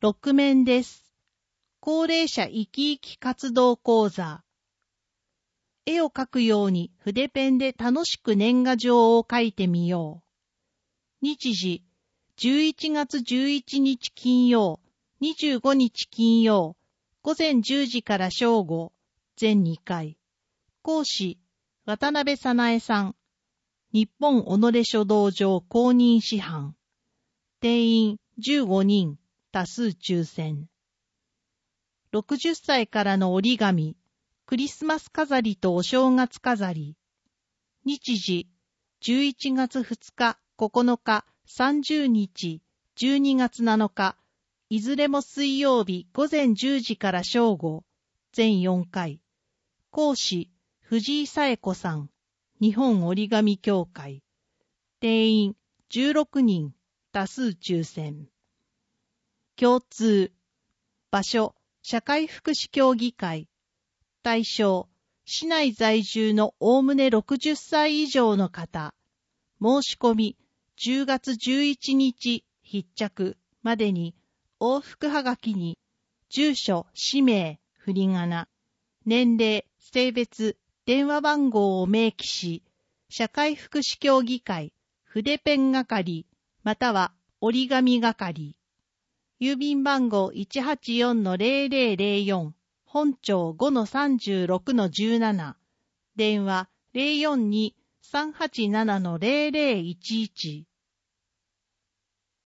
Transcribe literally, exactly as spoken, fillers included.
ろく面です。高齢者生き生き活動講座。絵を描くように筆ペンで楽しく年賀状を書いてみよう。日時、じゅういちがつじゅういちにち金曜、にじゅうごにち金曜、午前じゅうじから正午、全にかい。講師、渡辺早苗さん。日本己書道場公認師範。定員じゅうごにん、多数抽選。ろくじゅっさいからの折り紙、クリスマス飾りとお正月飾り。日時、じゅういちがつふつか、ここのか、さんじゅうにち、じゅうにがつなのか、いずれも水曜日午前じゅうじから正午、全よんかい。講師、藤井紗恵子さん。日本折り紙協会。定員じゅうろくにん、多数抽選。共通。場所、社会福祉協議会。対象、市内在住のおおむねろくじゅっさい以上の方。申し込み、じゅうがつじゅういちにち必着までに、往復はがきに、住所、氏名、振り仮名、年齢、性別、電話番号を明記し、社会福祉協議会、筆ペン係、または折り紙係。郵便番号 いちはちよんのぜろぜろぜろよん、本町 ごのさんじゅうろくのじゅうなな、電話 ゼロよんに さんはちななのぜろぜろいちいち。